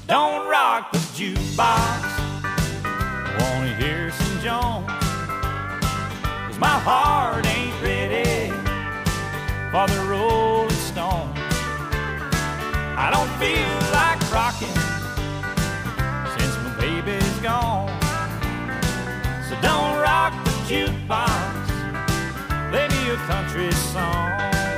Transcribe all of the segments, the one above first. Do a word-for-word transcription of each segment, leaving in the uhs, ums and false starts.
don't rock the jukebox. I wanna hear some Jones, 'cause my heart ain't ready for the Rolling Stones. I don't feel like rocking since my baby's gone. So don't rock the jukebox, play me a country song.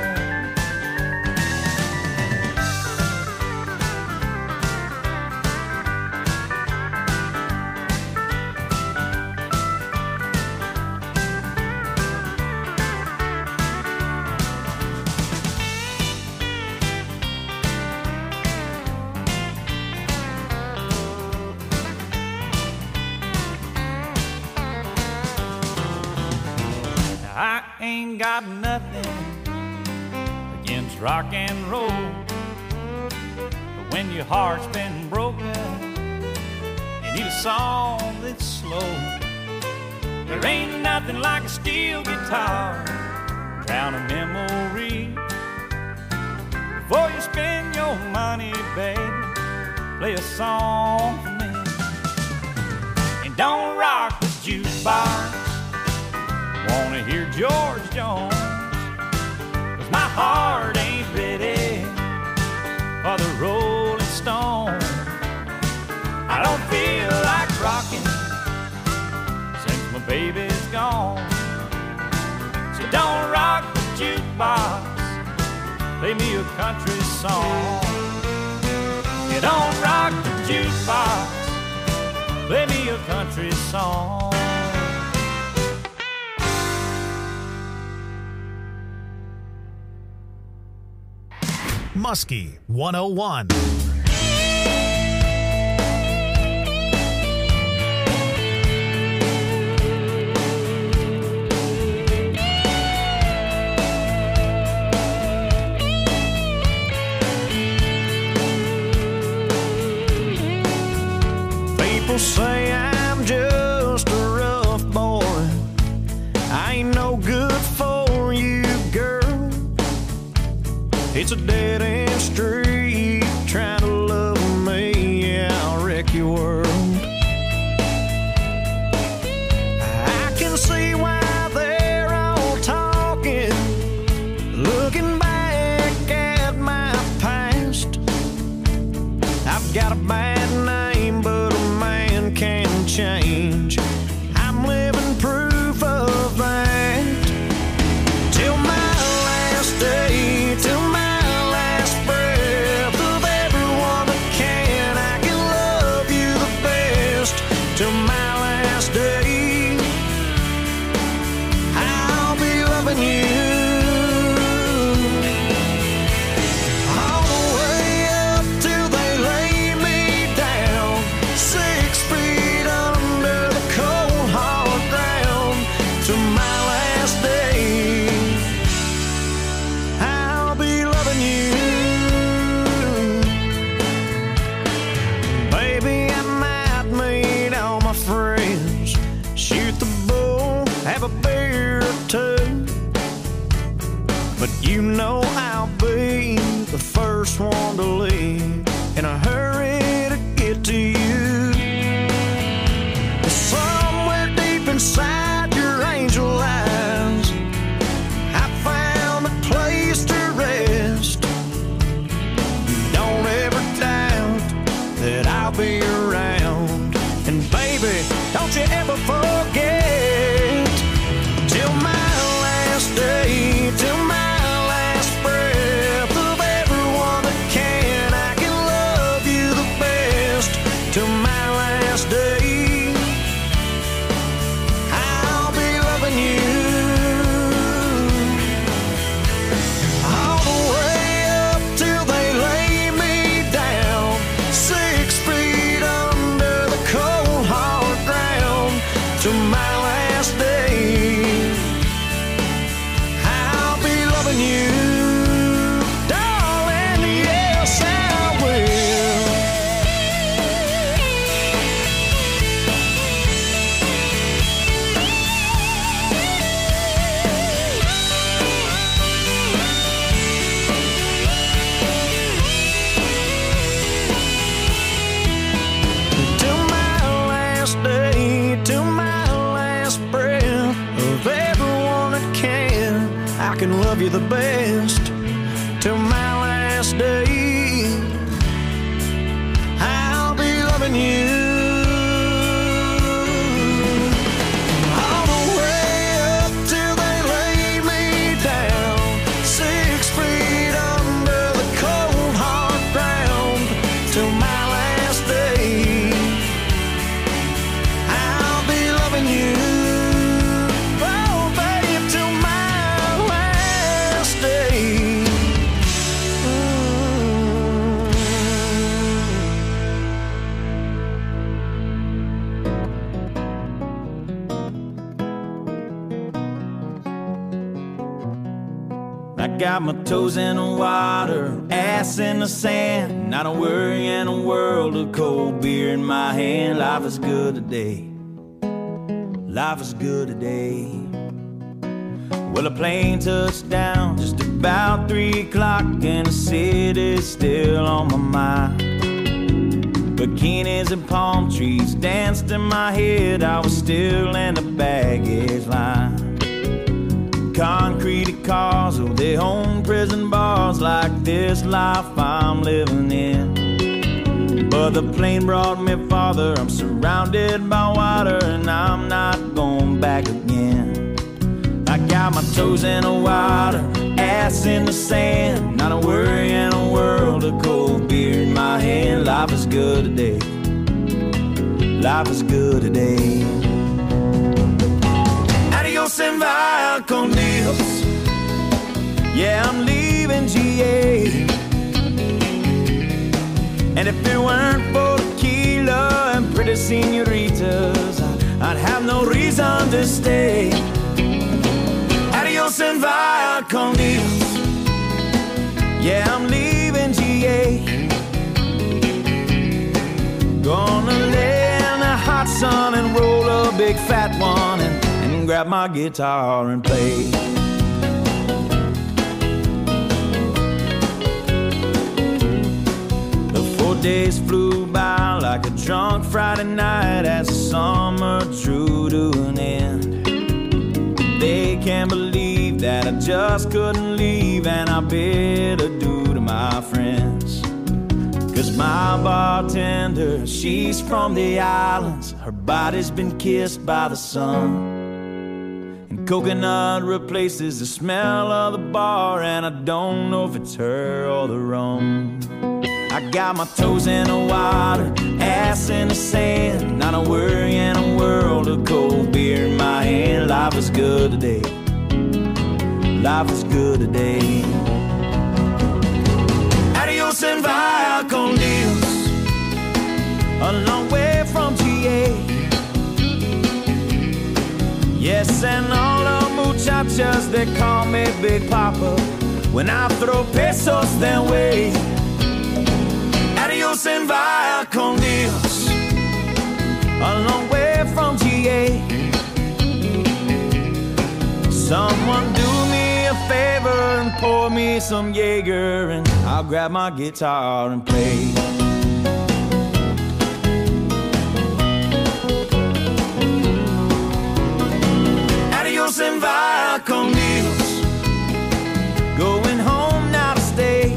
I ain't got nothing against rock and roll, but when your heart's been broken, you need a song that's slow. There ain't nothing like a steel guitar, drown a memory. Before you spend your money, baby, play a song for me. And don't rock the jukebox, wanna hear George Jones, 'cause my heart ain't ready for the Rolling Stones. I don't feel like rocking since my baby's gone. So don't rock the jukebox, play me a country song. You don't rock the jukebox, play me a country song. Muskie one oh one. People say I'm just a rough boy, I ain't no good for you, girl. It's a dead-end street, trying to love me, yeah, I'll wreck your world. I can see why they're all talking, looking back at my past. I've got a bad name, but a man can change. I'm living proof of that. Till my last day, till my till my last day, I'll be loving you all the way up till they lay me down, six feet under the cold hard ground. Till my last day, I'll be loving you, baby. I might meet all my friends, shoot the bull, have a beer or two, but you know I'll be the first one to leave, in a hurry to get to you. Somewhere deep inside your angel eyes, I found a place to rest. Don't ever doubt that I'll be around, and baby, don't you ever forget. Till my last day, till my last breath of everyone that can, I can love you the best. Till my last day, I'll be loving you all the way up till they lay me down, six feet under the cold hard ground. Till my can love you the best till my last day. I'll be loving you all the way up till they lay me down, six feet under the cold hard ground till my last day. I'll be loving you, oh babe, till my last day. I got my toes in the water, ass in the sand, not a worry in a world of cold beer in my hand. Life is good today, life is good today. Well, a plane touched down just about three o'clock, and the city's still on my mind. Bikinis and palm trees danced in my head, I was still in the baggage line. Concrete cars, oh, they own prison bars like this life I'm living in. But the plane brought me farther, I'm surrounded by water, and I'm not going back again. I got my toes in the water, ass in the sand, not a worry in a world of cold beer in my hand. Life is good today, life is good today. Adios and vaya con Dios, yeah, I'm leaving G A. And if it weren't for tequila and pretty senoritas, I'd have no reason to stay. Adios and vaya con Dios, yeah, I'm leaving G A. Gonna lay in the hot sun and roll a big fat one, and, and grab my guitar and play. Days flew by like a drunk Friday night as the summer drew to an end. They can't believe that I just couldn't leave, and I bid adieu to my friends. Cause my bartender, she's from the islands, her body's been kissed by the sun, and coconut replaces the smell of the bar, and I don't know if it's her or the rum. I got my toes in the water, ass in the sand, not a worry in a world of cold beer in my hand. Life is good today, life is good today. Adios and vaya con Dios, a long way from G A. Yes, and all the muchachas, they call me Big Papa when I throw pesos their way. Adios and vaya con Dios, a long way from G A. Someone do me a favor and pour me some Jaeger, and I'll grab my guitar and play. Adios and vaya con Dios, going home now to stay.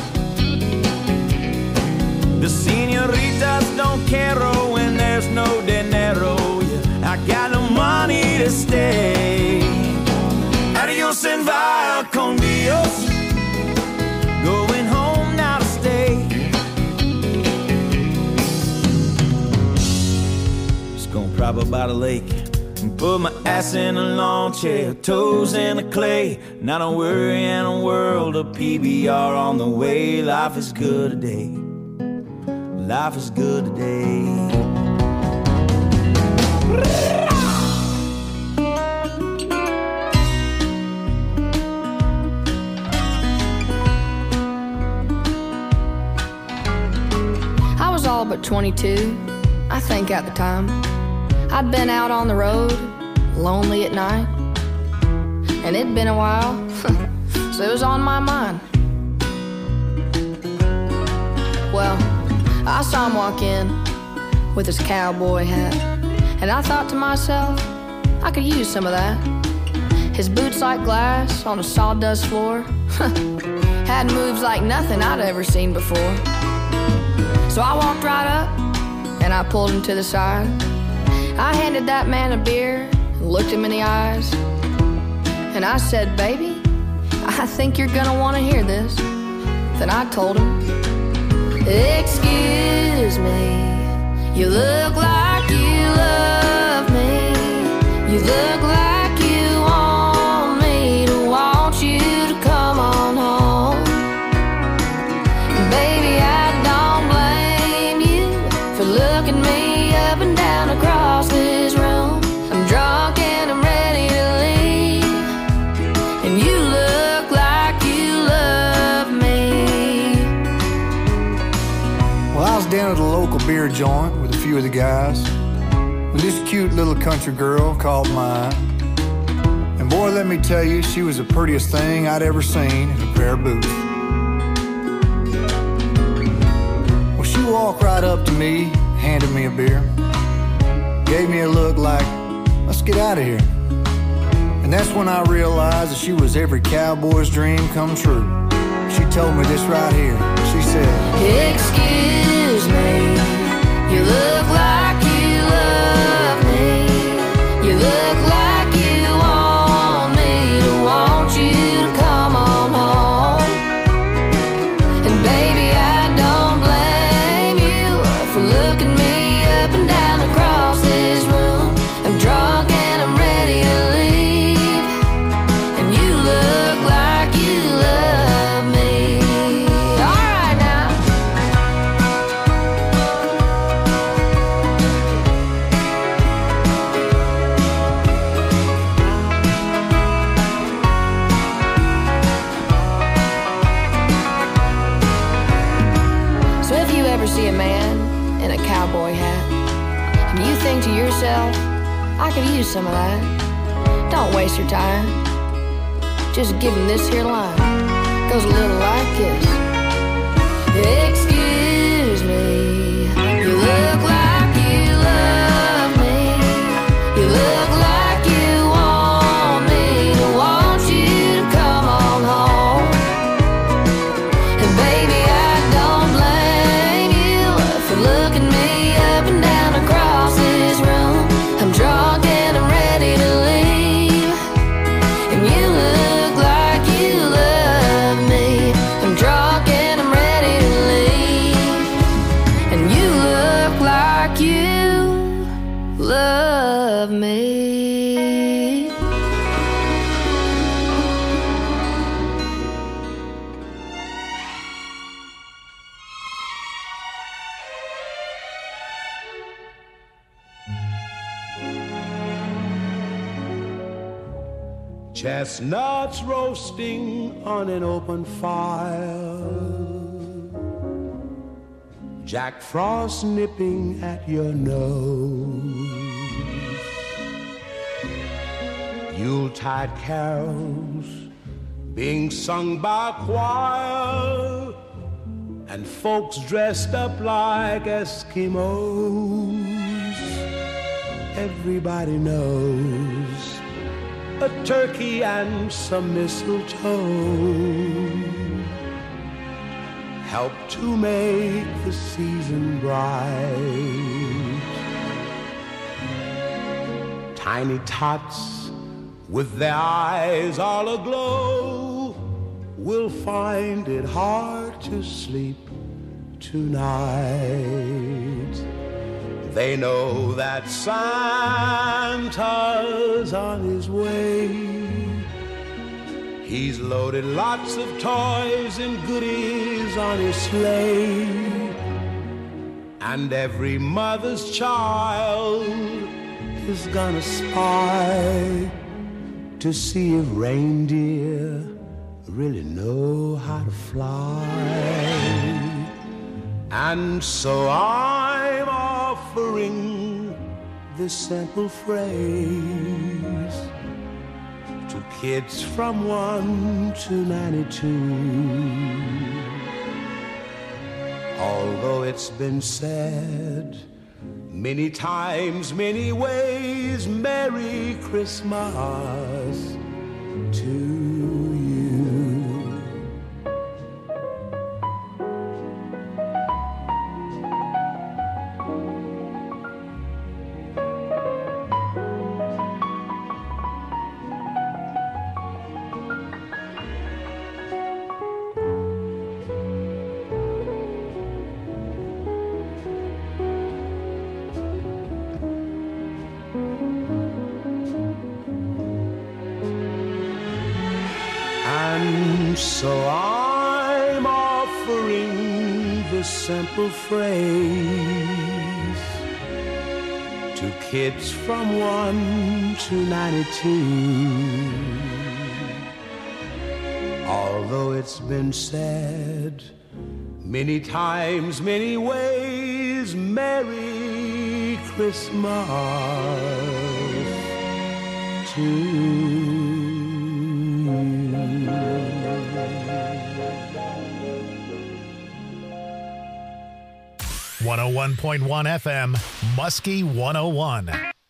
The senoritas don't care when there's no dinero. Yeah, I got no money to stay. Adios and vaya con Dios, going home now to stay. Just gonna prop up by the lake and put my ass in a lawn chair, toes in the clay, not a worry in a world of P B R on the way. Life is good today, life is good today. I was all but twenty-two, I think at the time. I'd been out on the road, lonely at night, and it'd been a while, so it was on my mind. Well, I saw him walk in with his cowboy hat, and I thought to myself, I could use some of that. His boots like glass on a sawdust floor. Had moves like nothing I'd ever seen before. So I walked right up and I pulled him to the side. I handed that man a beer and looked him in the eyes. And I said, baby, I think you're gonna wanna hear this. Then I told him, excuse me, you look like you love me. You look like you want me to want you to come on home. Baby, I don't blame you for looking me up and down across this room. I'm drunk and I'm ready to leave, and you look like you love me. Well, I was down at a local beer joint with a few of the guys, with this cute little country girl called mine. And boy, let me tell you, she was the prettiest thing I'd ever seen in a pair of boots. Well, she walked right up to me, handed me a beer, gave me a look like, let's get out of here. And that's when I realized that she was every cowboy's dream come true. She told me this right here. She said, excuse me, you look like you love me. You look like you want me to want you to come on home. And baby, I don't blame you for looking me up and down across this room. I'm drunk and I'm ready to leave, and you look like you love me. All right now. So if you ever see a man in a cowboy hat and you think to yourself, I could use some of that, don't waste your time. Just give him this here line. Goes a little like this. Excuse me, you look like you love me. You look like you want me to want you to come on home. And baby, I don't blame you for looking me up and down across this room. I'm drunk and I'm ready to leave, and you look like you love me. I'm drunk and I'm ready to leave, and you look like you love me. Chestnuts roasting on an open fire, Jack Frost nipping at your nose, Yuletide carols being sung by a choir, and folks dressed up like Eskimos. Everybody knows a turkey and some mistletoe help to make the season bright. Tiny tots with their eyes all aglow will find it hard to sleep tonight. They know that Santa's on his way. He's loaded lots of toys and goodies on his sleigh, and every mother's child is gonna spy to see if reindeer really know how to fly. And so I'm offering this simple phrase to kids from one to ninety-two. Although it's been said many times, many ways, Merry Christmas So I'm offering the simple phrase to kids from one to ninety-two. Although it's been said many times, many ways, Merry Christmas to you. one oh one point one F M, Muskie one oh one.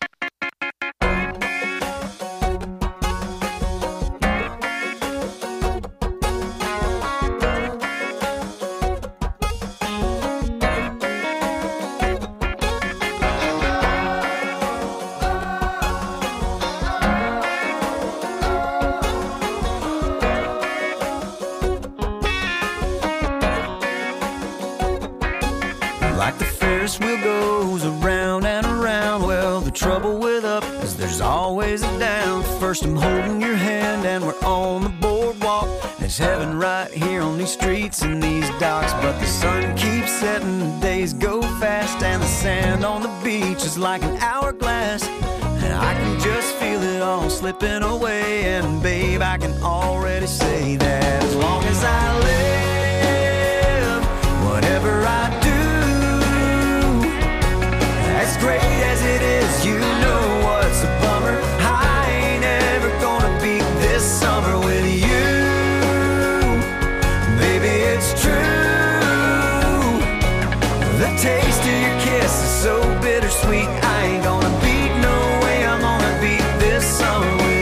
Like the Ferris wheel goes around and around, well, the trouble with up is there's always a down. First I'm holding your hand and we're on the boardwalk. There's heaven right here on these streets and these docks. But the sun keeps setting, the days go fast, and the sand on the beach is like an hourglass. And I can just feel it all slipping away. And babe, I can already say that as long as I live, whatever I do, as great as it is, you know what's a bummer. I ain't ever gonna beat this summer with you. Baby, it's true. The taste of your kiss is so bittersweet. I ain't gonna beat, no way I'm gonna beat this summer with you.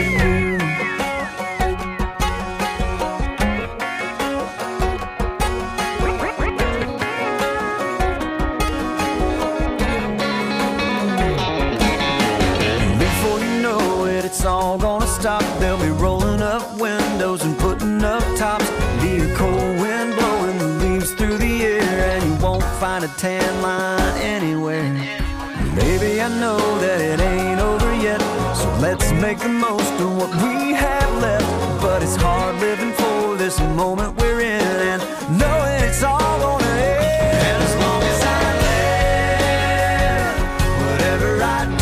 It's all gonna stop. They'll be rolling up windows and putting up tops. Be a cold wind blowing the leaves through the air, and you won't find a tan line anywhere. Baby, I know that it ain't over yet, so let's make the most of what we have left. But it's hard living for this moment we're in, and knowing it's all gonna end. And as long as I live, whatever I do,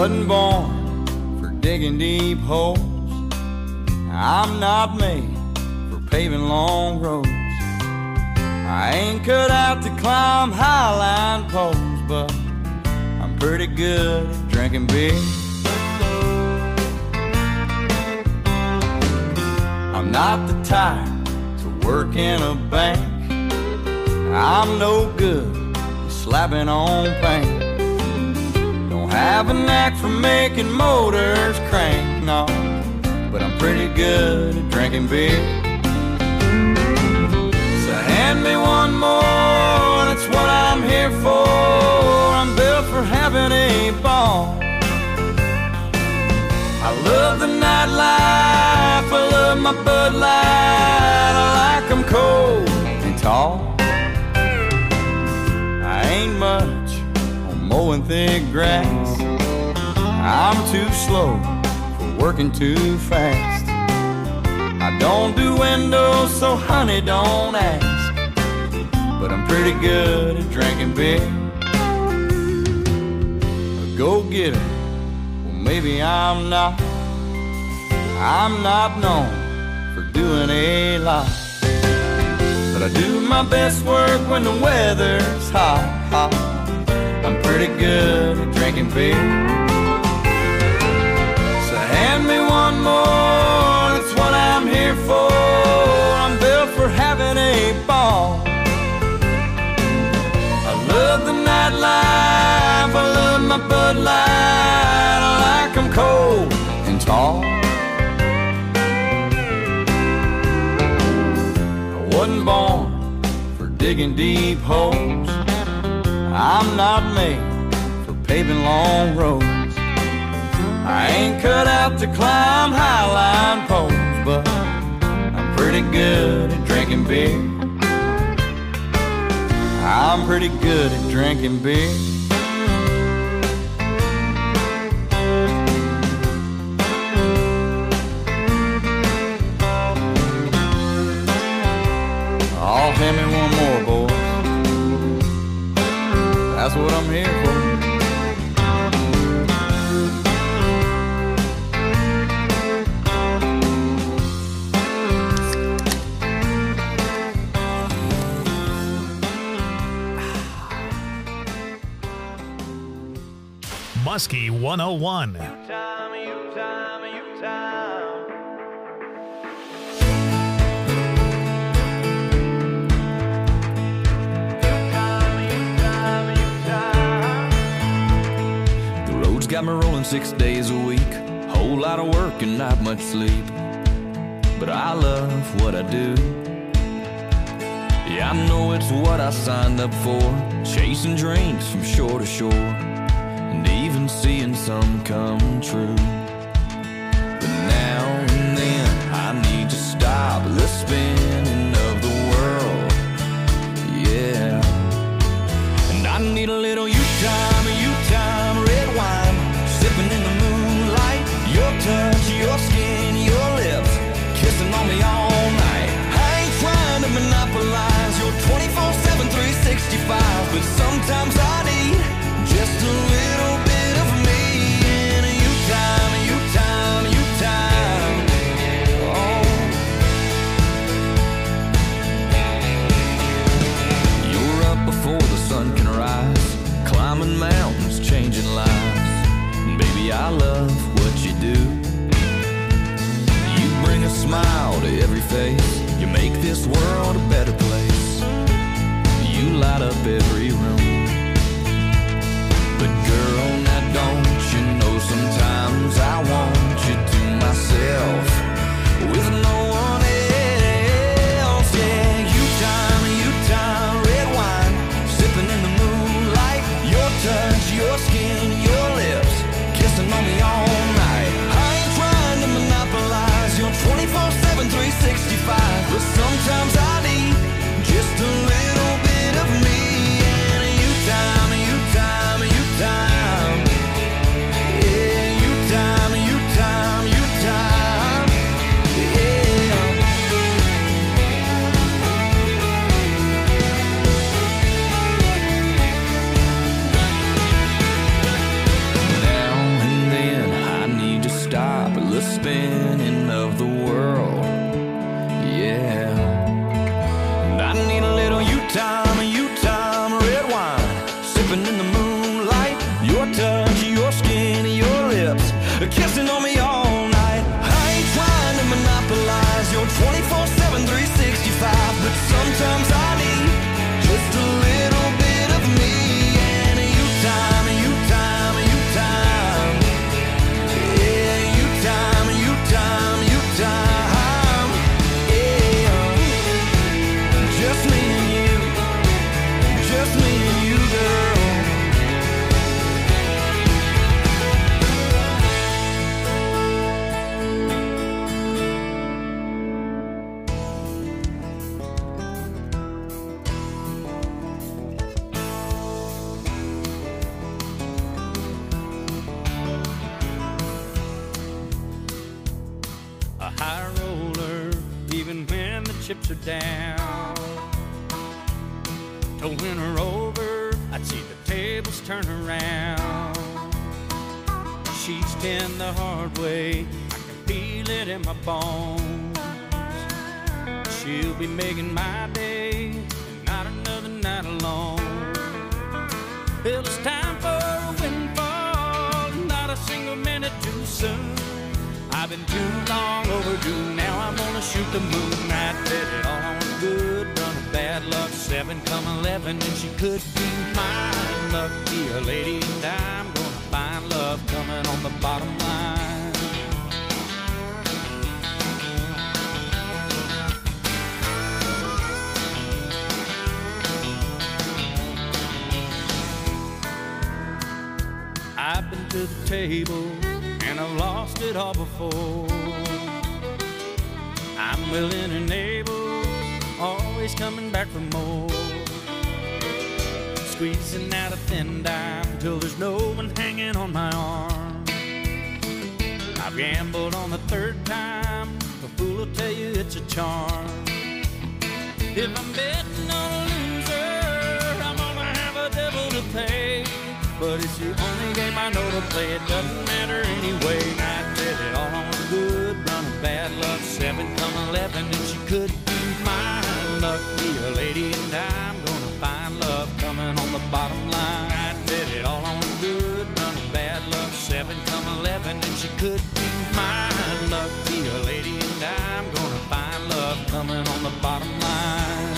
wasn't born for digging deep holes. I'm not made for paving long roads. I ain't cut out to climb highline poles, but I'm pretty good at drinking beer. I'm not the type to work in a bank. I'm no good at slapping on paint. Don't have a knack for making motors crank, no, but I'm pretty good at drinking beer. So hand me one more, that's what I'm here for. I'm built for having a ball. I love the nightlife, I love my Bud Light. I like them cold and tall. I ain't much on mowing thick grass. I'm too slow for working too fast. I don't do windows, so honey, don't ask. But I'm pretty good at drinking beer. A go-getter, well maybe I'm not. I'm not known for doing a lot, but I do my best work when the weather's hot, hot. I'm pretty good at drinking beer. So hand me one more, that's what I'm here for. I'm built for having a ball. I love the nightlife, I love my Bud Light. I like them cold and tall. Wasn't born for digging deep holes. I'm not made for paving long roads. I ain't cut out to climb highline poles, but I'm pretty good at drinking beer. I'm pretty good at drinking beer. Oh, hand me one more, boys. That's what I'm here for. Muskie one oh one. Time, you time, you time. Got me rolling six days a week, whole lot of work and not much sleep, but I love what I do. Yeah, I know it's what I signed up for, chasing dreams from shore to shore, and even seeing some come true. But now and then I need to stop the spinning of the world, yeah. And I need a little you time, you time, red wine, sipping in the moonlight, your touch, your skin, your lips, kissing on me all night. I ain't trying to monopolize your twenty-four seven, three sixty-five, but sometimes I need just a little bit of me. And you time, you time, you time. Oh, you're up before the sun can rise, climbing mountains, changing lives. Baby, I love what you do. You bring a smile to every face. You make this world a better place. You light up every room. But girl, now don't you know sometimes I want you to myself with no one else. Yeah, you time, you time, red wine, sipping in the moonlight, your touch, your skin, your lips, kissing on me all night. I ain't trying to monopolize your twenty-four seven, three sixty-five, but sometimes I need just a little bit of me. And you time, you time, you time. Yeah, you time, you time, you time. Yeah. Now and touch, your skin, your lips, kissing on me all night. I ain't trying to monopolize your twenty-four seven, three sixty-five, but sometimes I need just a little bit of me and you time, you time, you time. Yeah, you time, you time, you time. Yeah, just me and you, just me and you, girl. A high roller, even when the chips are down. To win her over, I'd see the tables turn around. She's been the hard way, I can feel it in my bones. She'll be making my day, and not another night alone. Well, it's time for a windfall, not a single minute too soon. I've been too long overdue, now I'm gonna shoot the moon. I bet it all on good, run a bad luck, seven come eleven, and she could be mine. Lucky a lady, and I'm gonna find love coming on the bottom line. I've been to the table, and I've lost it all before. I'm willing and able, always coming back for more. Squeezing out a thin dime till there's no one hanging on my arm. I've gambled on the third time, a fool will tell you it's a charm. If I'm betting on a loser, I'm gonna have a devil to pay. But it's the only game I know to play, it doesn't matter anyway. I bet it all on good, run a bad luck, seven come eleven, and she could be mine. Lucky a lady, and I'm gonna find love coming on the bottom line. I bet it all on good, run a bad luck, seven come eleven, and she could be mine. Lucky a lady, and I'm gonna find love coming on the bottom line.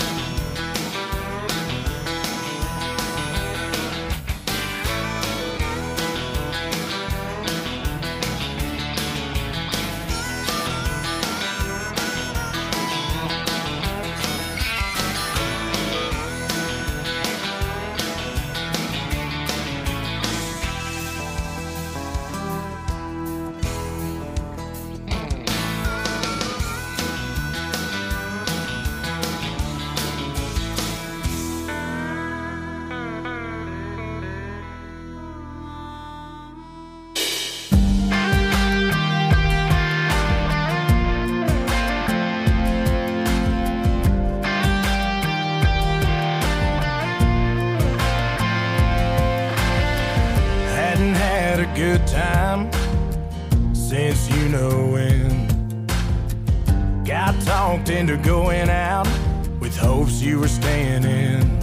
Good time since you know when. Got talked into going out with hopes you were staying in.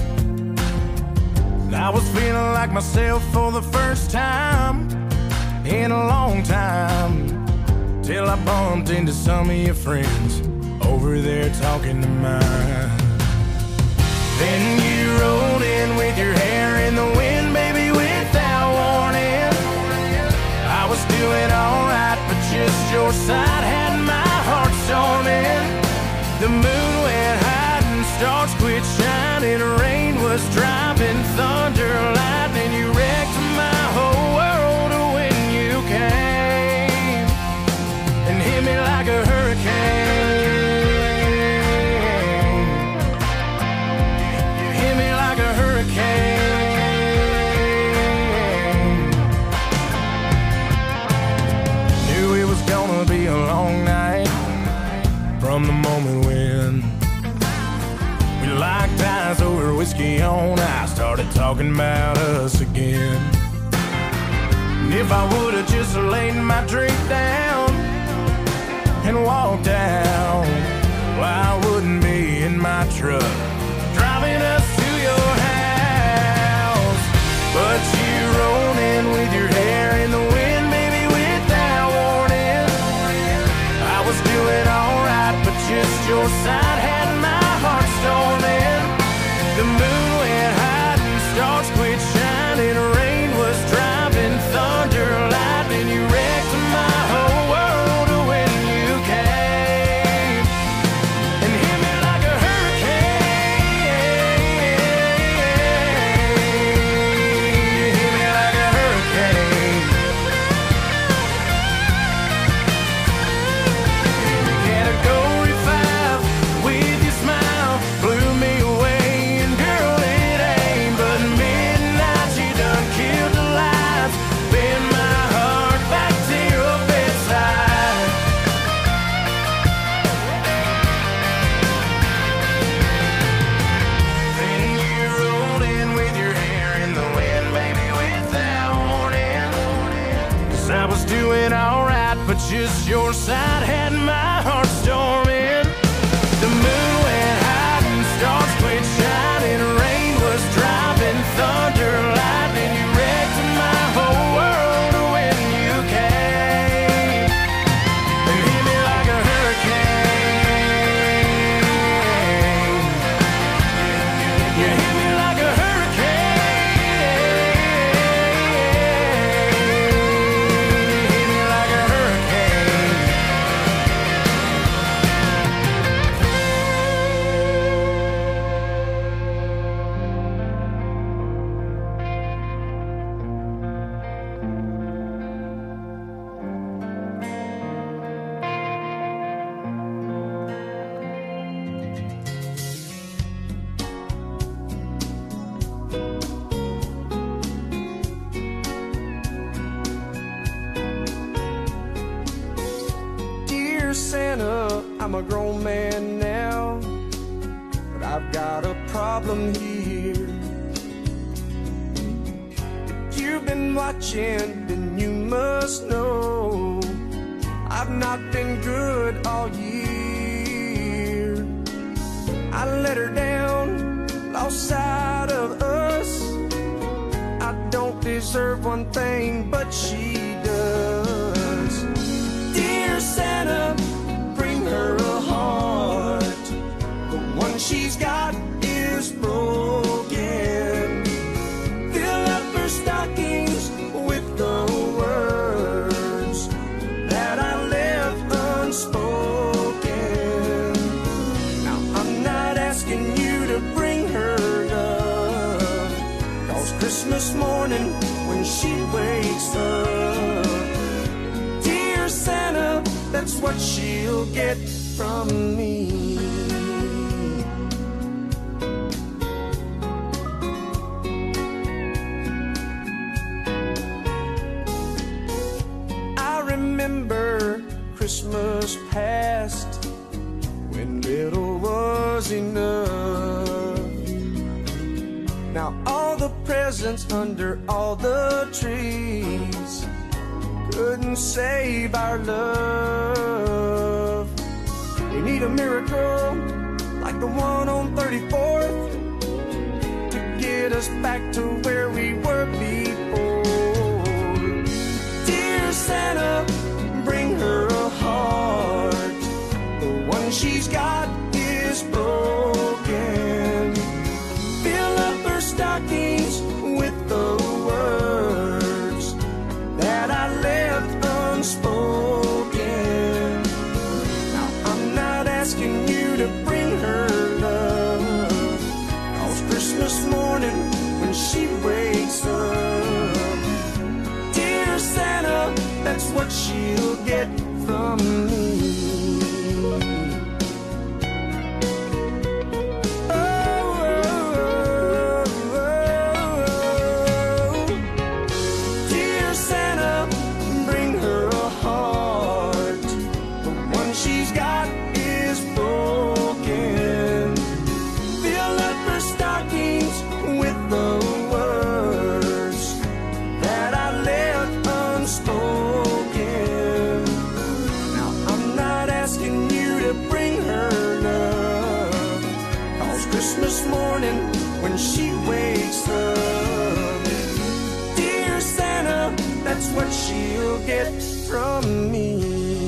I was feeling like myself for the first time in a long time, till I bumped into some of your friends over there talking to mine. Then you rolled in with your hair in the wind, baby, without warning. I was doing alright, but just your side had my heart storming. The moon went high and stars quit shining. Rain was dropping, thunder, lightning. You wrecked my whole world when you came and hit me like a hurricane. You hit me like a hurricane. Gonna be a long night from the moment when we locked eyes over whiskey on ice, started talking about us again. And if I would've just laid my drink down and walked out, well, I wouldn't be in my truck driving us to your house. But you rolled in with with your hair in the wind, maybe without warning. I was doing alright, but just your side had my heart storming. The moon went high and stars quit shining. Rain was driving, thunder, lightning. You wrecked my whole world when you came and hit me like a hurricane. Hit me like a hurricane. Category five with your smile blew me away, and girl, it ain't but midnight. You done killed the lights, bend my heart back to your bedside. Then you rolled in with your hair in the wind, baby, without warning. 'Cause I was doing alright, but just your side had my heart storming. The moon went high and stars quit shining. Rain was driving, thunder, lightning. You wrecked my whole world when you came and hit me like a hurricane. You hit me like a hurricane. Hit me like a hurricane. Dear Santa, I'm a grown man now, but I've got a problem here. If you've been watching, then you must know I've not been good all year. I let her down, lost sight of us. I don't deserve one thing, but she does. Dear Santa, bring her a heart. The one she's got is broken. Fill up her stockings with the words that I left unspoken. Now I'm not asking you to bring her love, 'cause Christmas morning when she wakes up, dear Santa, that's what she'll get from me. I remember Christmas past when little was enough. Now all the presents under all the trees couldn't save our love. We need a miracle like the one on thirty-fourth to get us back to where we were before. Dear Santa, bring her a heart. The one she's got is broken. Fill up her stockings with the words that I left unspoken. Now I'm not asking you to bring her love, 'cause Christmas morning when she wakes up, dear Santa, that's what she'll get from me. Spoken. Now that's what she'll get from me.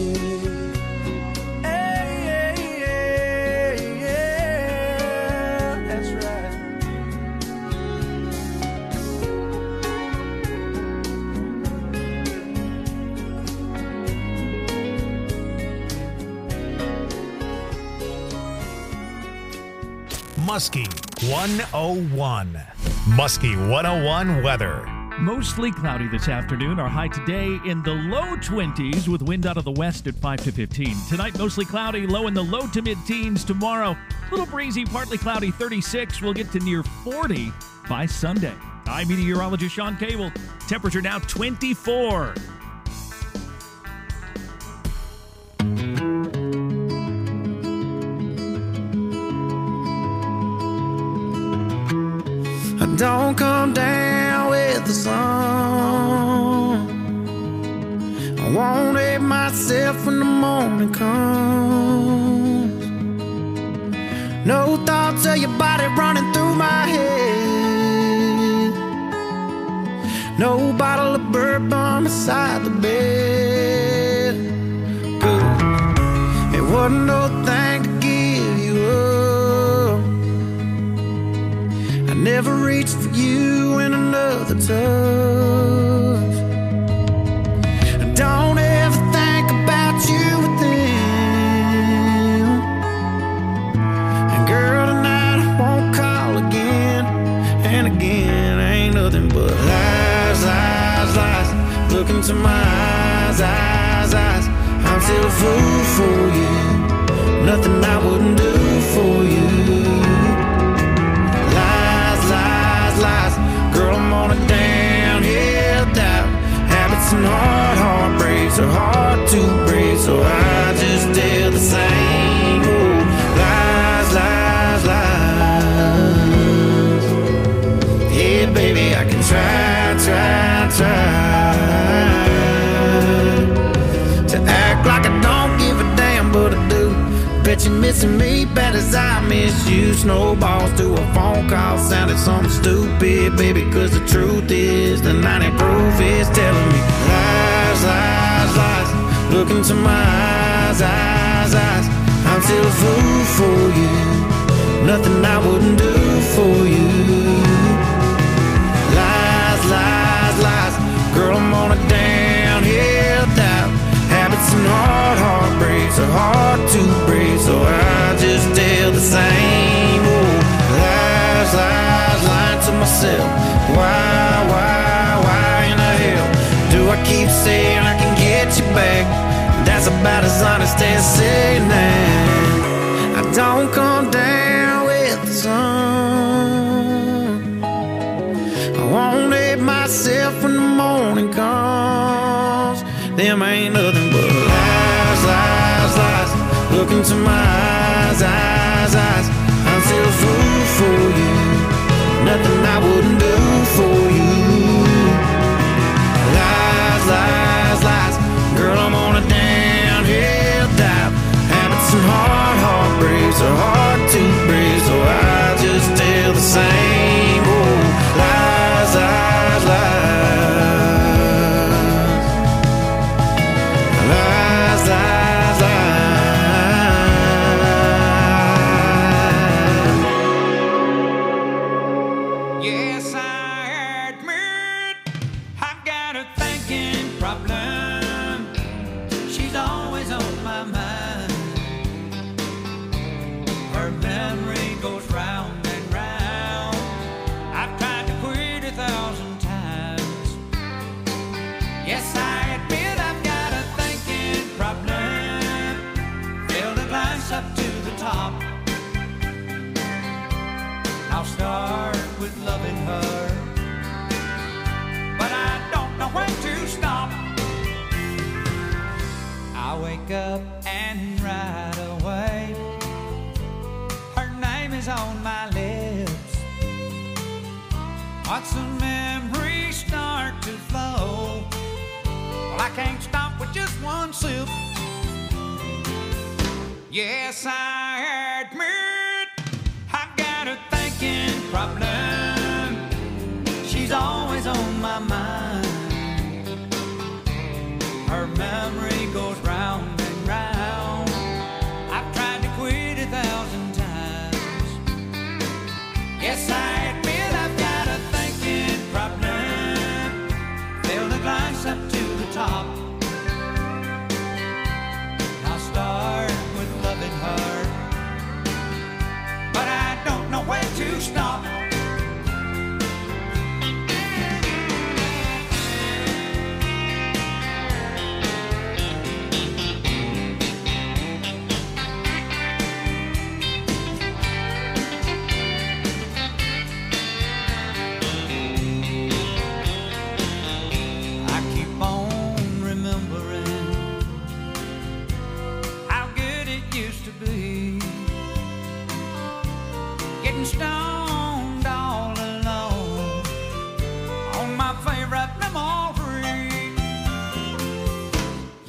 Hey, hey, hey, yeah, that's right. Muskie one oh one. Muskie one oh one weather. Mostly cloudy this afternoon. Our high today in the low twenties with wind out of the west at five to fifteen. Tonight, mostly cloudy, low in the low to mid-teens. Tomorrow, little breezy, partly cloudy, thirty-six. We'll get to near forty by Sunday. I'm meteorologist Sean Cable. Temperature now twenty-four. Don't come down with the sun. I won't hate myself when the morning comes. No thoughts of your body running through my head. No bottle of bourbon beside the bed. Good. It wasn't no thing to give you up. Never reached for you in another touch. Don't ever think about you with them. And girl, tonight I won't call again. And again, ain't nothing but lies, lies, lies. Look into my eyes, eyes, eyes. I'm still a fool for you. Nothing I wouldn't do for you. Lies. Girl, I'm on a downhill dive. Habits and hard heartbreaks are hard to break, so I just tell the same old lies, lies, lies. Yeah, baby, I can try, try, try to act like I don't give a damn, but I do. Bet you're missing me bad as I miss you. Snowballs to a phone call sounded something stupid, baby, cause the truth is the ninety proof is telling me lies, lies, lies. Look into my eyes, eyes, eyes. I'm still a fool for you. Nothing I wouldn't do for you. Lies, lies, lies. Girl, I'm on a downhill dive. Habits and hard heartbreaks are hard to break, so I just tell the same old lies, lies, lying to myself. Why, why, why in the hell do I keep saying I can get you back? That's about as honest as saying that I don't come down with the sun. I won't hate myself when the morning comes. Them ain't nothing but lies, lies, lies. Look into my eyes, eyes, eyes. I'm still a fool for you. Nothing I wouldn't do for you. Lies, lies, lies. Girl, I'm on a downhill dive. Habits and hard heartbreaks are hard to break, so I just tell the same old lies, lies, lies. Lies, lies, lies. Yes, I admit I've got a thinking problem. She's always on my mind. Her memory goes round and round. I've tried to quit a thousand times. Yes, I admit I've got a thinking problem. Failed to climb up to the top. I'll start with loving her, but I don't know when to stop. I wake up and right away her name is on my lips. Watch the memories start to flow. Well, I can't stop with just one sip. Yes, I admit I've got a thinking problem. She's always on my mind.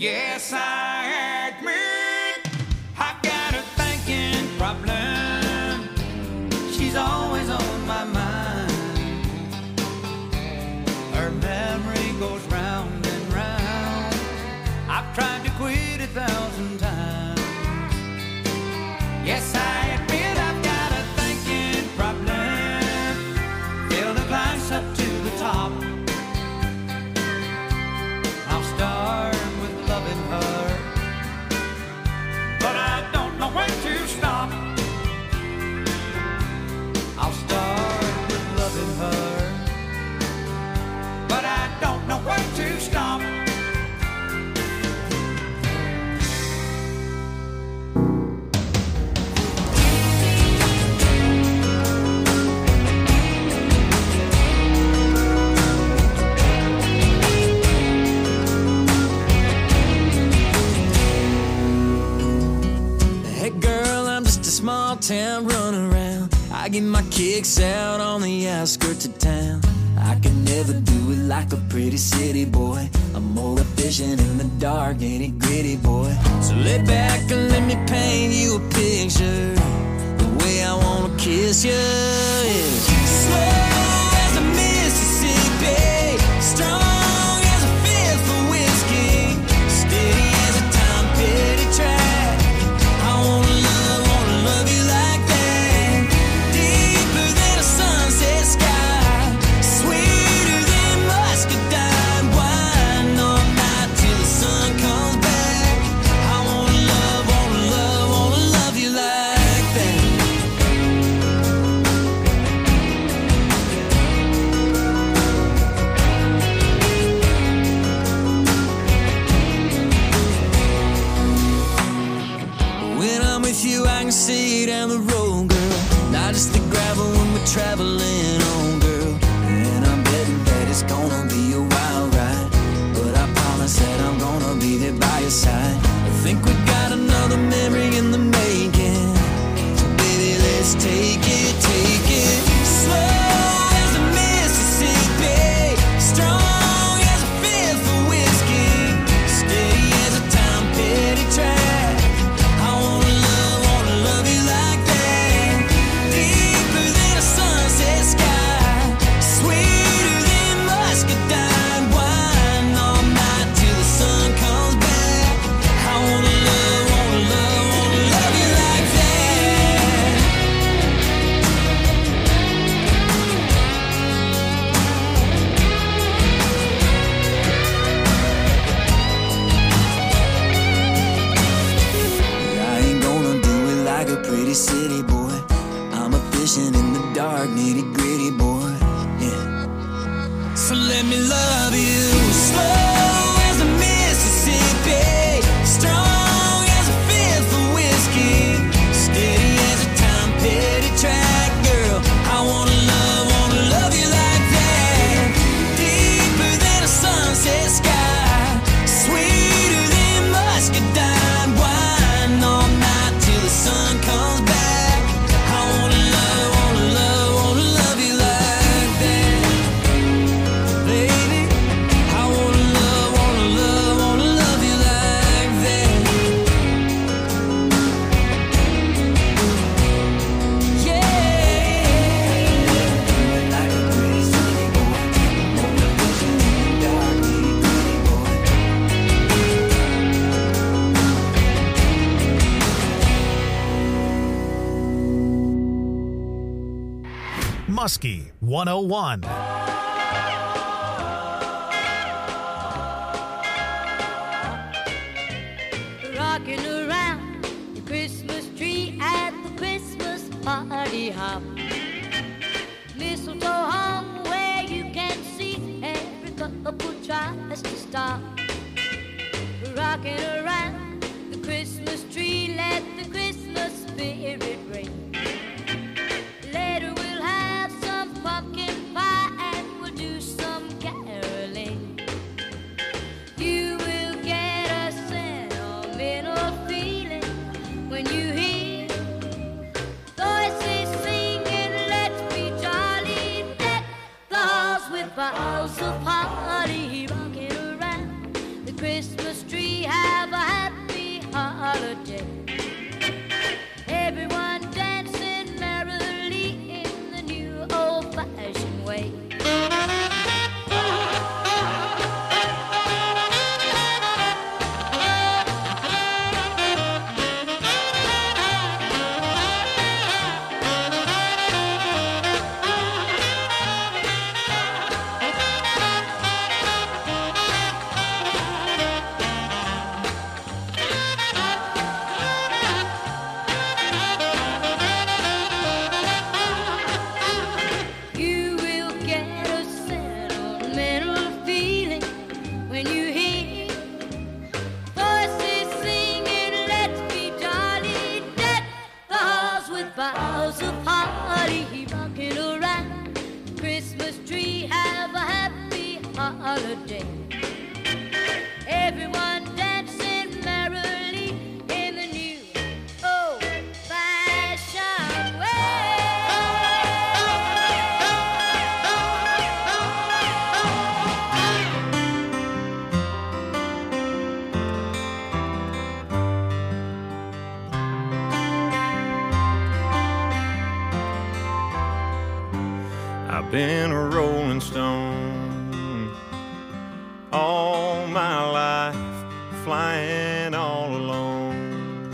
Yes, I admit I got a thinking problem. She's always on my mind. Her memory goes round and round. I've tried to quit a thousand times. Yes, I admit I've got a thinking problem. Fill the glass up to the top. I'll start with loving her, but I don't know when to stop. I'll start with loving her, but I don't know when to stop. Small town run around. I get my kicks out on the outskirts of town. I can never do it like a pretty city boy. I'm more efficient in the dark, ain't it gritty boy? So lay back and let me paint you a picture. The way I wanna kiss you is slow as the Mississippi, strong as a fifth of whiskey, steady as a Tom Petty track. I wanna love love you like that, deeper than a sunset sky, sweeter than muscadine wine, all night till the sun comes back. I wanna love, wanna love, wanna love you like that. When I'm with you, I can see down the road, girl. Not just the gravel when we're traveling on, girl. And I'm betting that it's gonna be a wild ride, but I promise that I'm gonna be there by your side. I think we got another memory in the making, so baby, let's take it, take it slow as the Mississippi, strong as a fifth of whiskey, steady as a Tom Petty track. I wanna love, wanna love you like that, deeper than a sunset sky, sweeter than muscadine wine, all night till the sun comes back. I wanna love, wanna love, wanna love you like that. I ain't gonna do it like a pretty city boy. I'm a fishing in the dark, nitty gritty boy. Yeah. So let me love you slow as the Mississippi, strong as a fifth of whiskey, steady as a Tom Petty track, girl. I wanna love, wanna love you like that, deeper than a sunset sky, sweeter than muscadine wine, all night till the sun comes back. I wanna love, wanna love, wanna love you like that, baby. I wanna love, wanna love, wanna love you like that. Yeah. Like a pretty city boy, more efficient in the dark, nitty gritty boy. Muskie one oh one. Rocking around the Christmas tree at the Christmas party hop. Mistletoe hung where you can see every couple tries to stop. Rocking around the Christmas tree, let the Christmas spirit ring. Later we'll have some pumpkin pie and we'll do some caroling. You will get a sentimental feeling when you hear voices singing, let's be jolly, deck the boughs of holly rocking around the Christmas tree. day. Everyone dancing merrily in the new old-fashioned I've been a rolling stone all my life, flying all alone,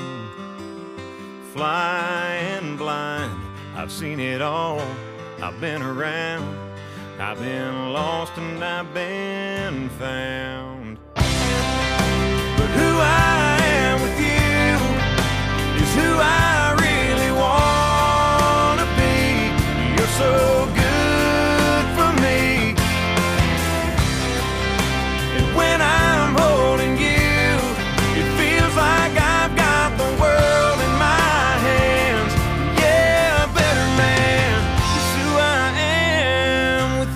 flying blind. I've seen it all, I've been around, I've been lost and I've been found. But who I am with you is who I really want to be. You're so good for me, and when I'm holding you, it feels like I've got the world in my hands. Yeah, a better man is who I am with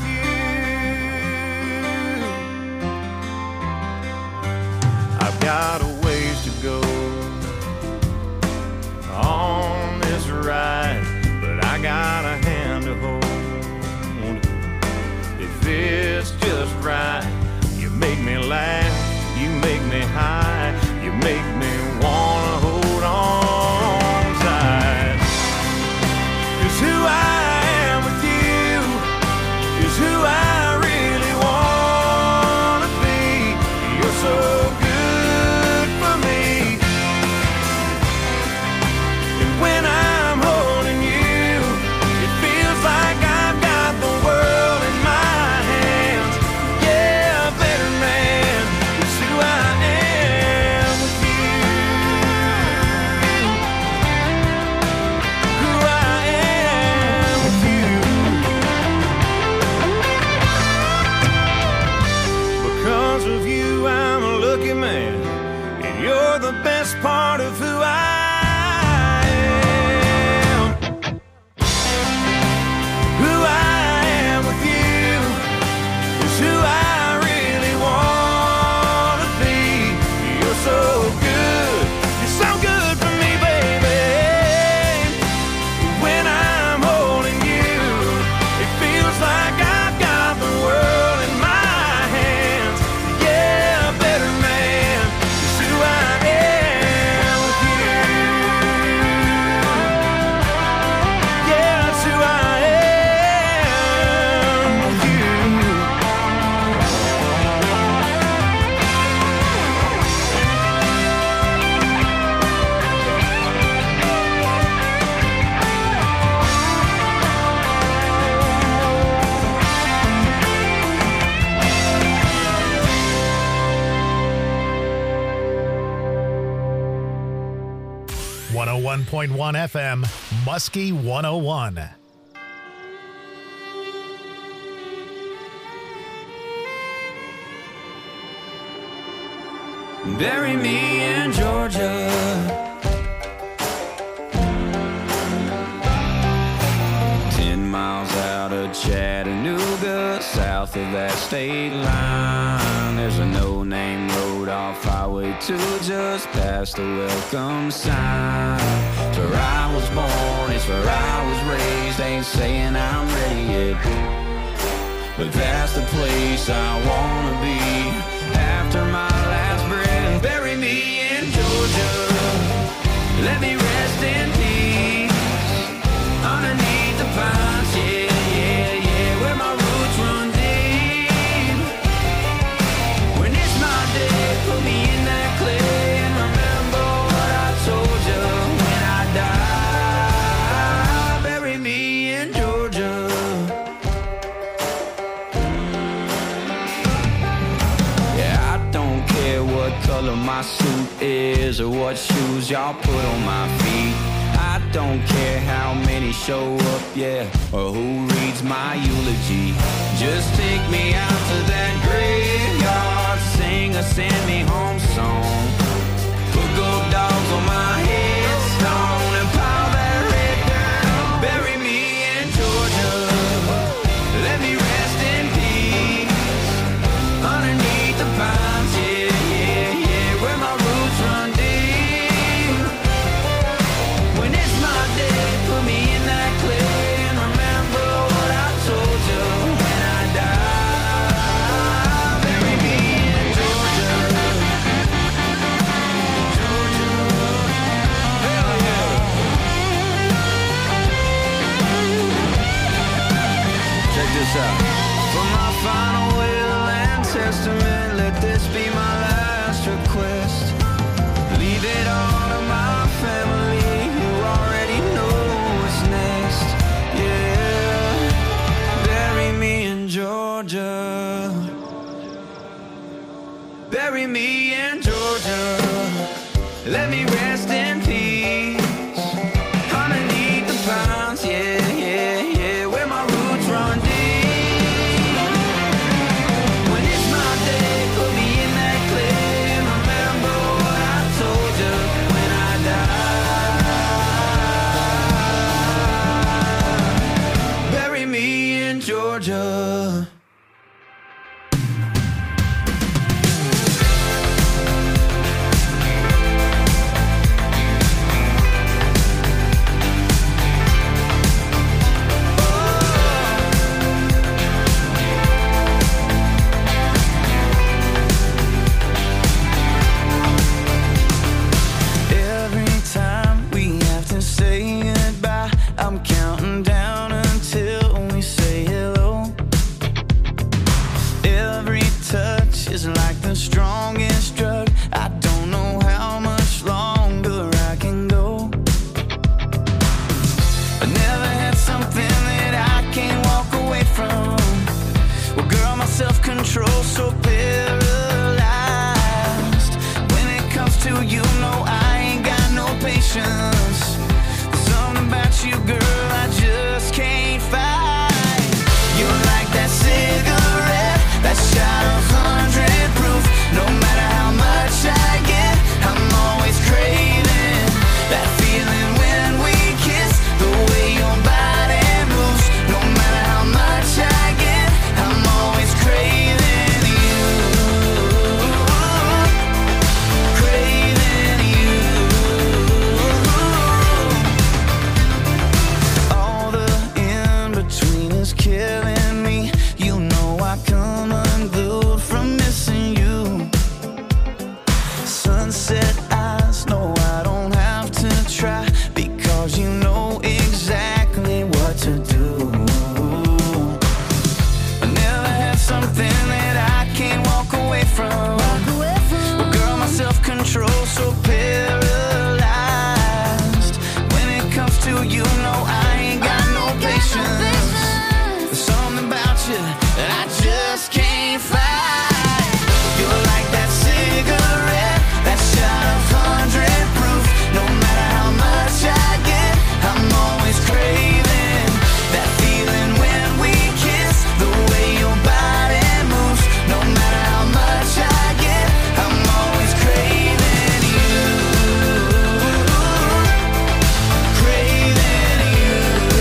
you. I've got a ways to go on this ride, but I got a hand to hold. If it's just right, you make me laugh, you make me high, you make me wanna hold on tight. 'Cause who I am with you is who I really wanna be. You're so good for me, and when I'm holding you, it feels like I've got the world in my hands. Yeah, a better man is who I am with you. Who I am with you. Because of you, I'm a lucky man, and you're the best part of who I am. Who I am with you is who I really want to be. You're so good, you're so good for me, baby. When I'm holding you, it feels like I've got the world in my hands. Yeah, a better man is who I am with you. Yeah, it's who I am with you. one oh one point one F M, Muskie one oh one. Bury me in Georgia. Ten miles out of Chattanooga, south of that state line, there's a no-name road off Highway two, just past the welcome sign. It's where I was born, it's where I was raised. Ain't saying I'm ready yet, but that's the place I wanna be after my last breath. Bury me in Georgia, let me rest in peace underneath the pines. Yeah, yeah, yeah, where my roots run deep. When it's my day, put me in that clay and remember what I told you when I die. Bury me in Georgia. Yeah, I don't care what color my suit is or what shoes y'all put on my feet. I don't care how many show up, yeah, or who reads my eulogy. Just take me out to that graveyard, sing a send me home song. Put gold dogs on my headstone and pile that red dirt. Bury me in Georgia, let me rest in peace underneath Bury me in Georgia, let me rest in peace. Underneath the pines, yeah, yeah, yeah, where my roots run deep. When it's my day, put me in that clay and remember what I told you when I die. Bury me in Georgia. I'm counting down until we say hello. Every touch is like the strongest drug. I don't know how much longer I can go. I never had something that I can't walk away from. Well, girl, my self-control's so paralyzed. When it comes to you, no, I ain't got no patience. About you, girl, I just can't fight. You're like that cigarette, that shot of hundred proof. No matter how much I get, I'm always craving that feeling when we kiss. The way your body moves. No matter how much I get, I'm always craving you. Craving you. Killing me, you know I come unglued from missing you. Sunset eyes, no, I don't have to try, because you know exactly what to do. I never had something that I can't walk away from. Walk away from. Well, girl, my self-control's so paralyzed. When it comes to you, no, I ain't got no patience. And I just can't fight. You're like that cigarette, that shot of hundred proof. No matter how much I get, I'm always craving that feeling when we kiss. The way your body moves. No matter how much I get, I'm always craving you. Craving you.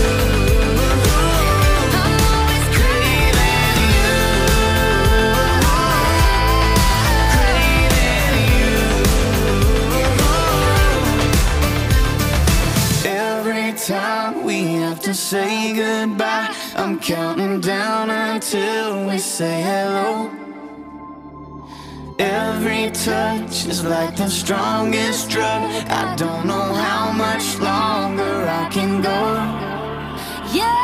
Time we have to say goodbye, I'm counting down until we say hello. Every touch is like the strongest drug. I don't know how much longer I can go. Yeah.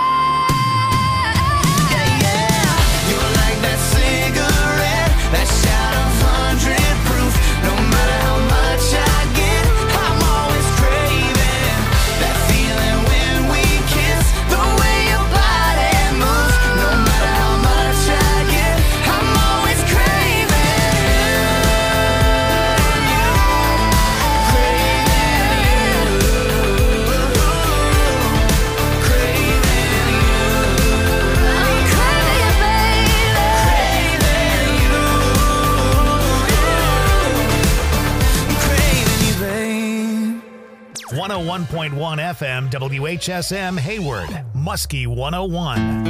That shot of hundred proof. No matter how much I get, I'm always craving that feeling when we kiss. The way your body moves. No matter how much I get, I'm always craving you. Craving you. Craving you. I'm craving you, baby. Craving you. one oh one point one F M, W H S M, Hayward, Muskie one oh one.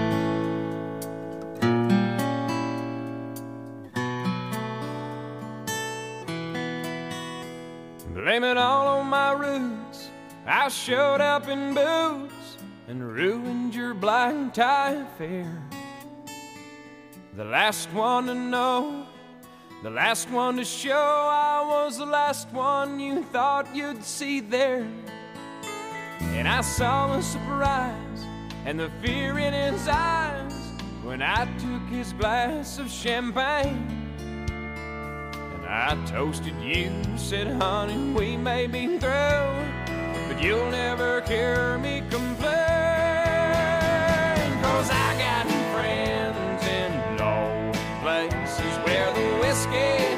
Blame it all on my roots. I showed up in boots and ruined your black tie affair. The last one to know, the last one to show, I was the last one you thought you'd see there. And I saw the surprise and the fear in his eyes when I took his glass of champagne. And I toasted you, said, honey, we may be through, but you'll never hear me complain. 'Cause I got friends in low places where the whiskey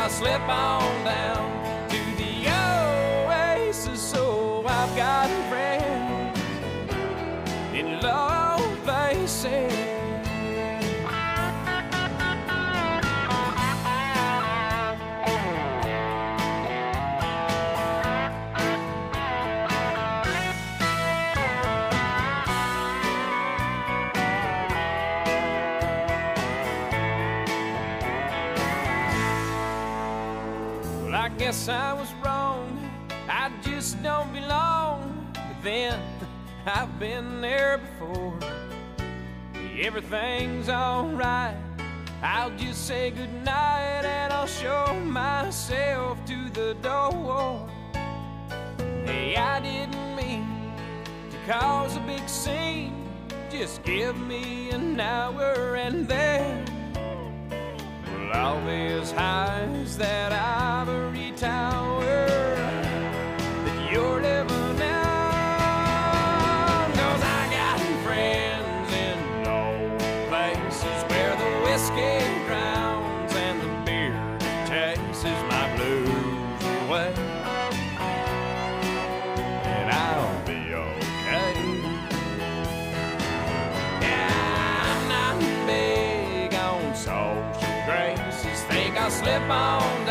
I'll slip on down to the oasis. So I've got friends in low places. I guess I was wrong, I just don't belong. But then, I've been there before. Everything's alright, I'll just say goodnight and I'll show myself to the door. Hey, I didn't mean to cause a big scene. Just give me an hour and then I'll be as high as that ivory tower that you're living on. 'Cause I got friends in low places where the whiskey drowns and the beer chases my blues away. And I'll be okay. Yeah, I'm not big on social graces. Think I'll slip on